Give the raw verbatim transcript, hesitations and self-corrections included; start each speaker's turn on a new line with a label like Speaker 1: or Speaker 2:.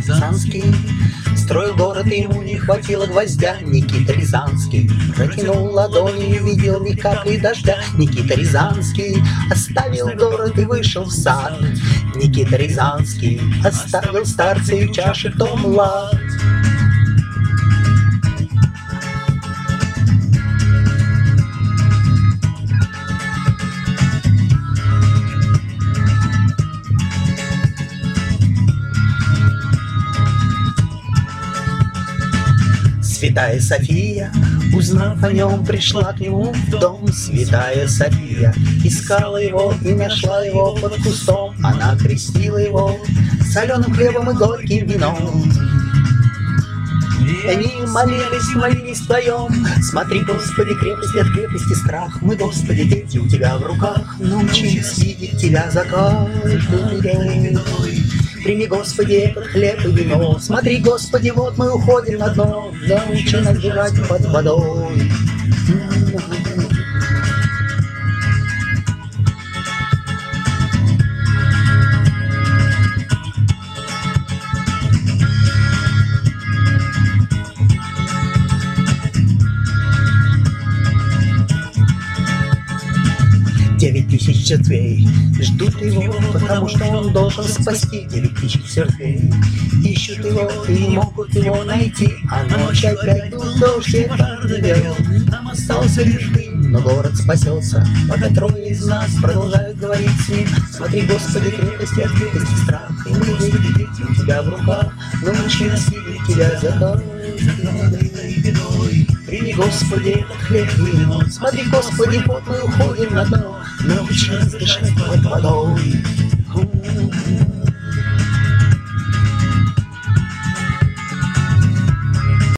Speaker 1: Рязанский строил город, и ему не хватило гвоздя. Никита Рязанский протянул ладони и увидел ни капли дождя. Никита Рязанский оставил город и вышел в сад. Никита Рязанский оставил старца и в чаше том лад. Святая София, узнав о нем, пришла к нему в дом. Святая София искала его и нашла его под кустом. Она крестила его соленым хлебом и горьким вином. И они молились, молились вдвоем. Смотри, Господи, крепость от крепости страх. Мы, Господи, дети у Тебя в руках. Научились видеть Тебя за каждой бедой. Прими, Господи, этот хлеб и вино. Смотри, Господи, вот мы уходим на дно. Научи нас бежать под водой. Девять тысяч червей ждут его, потому что он должен спасти. Девять тысяч червей ищут его и не могут его найти. А ночь опять был дождь, и подвел. Нам остался лишь дым, но город спасется, пока трое из нас продолжают говорить с ним. Смотри, Господи, крепости от крепости страх. И мы, дети, дети у Тебя в руках. Научи нас видеть Тебя за каждой бедой. Прими, Господи, этот хлеб и вино. Смотри, Господи, вот мы уходим на дно. Научи нас дышать под водой.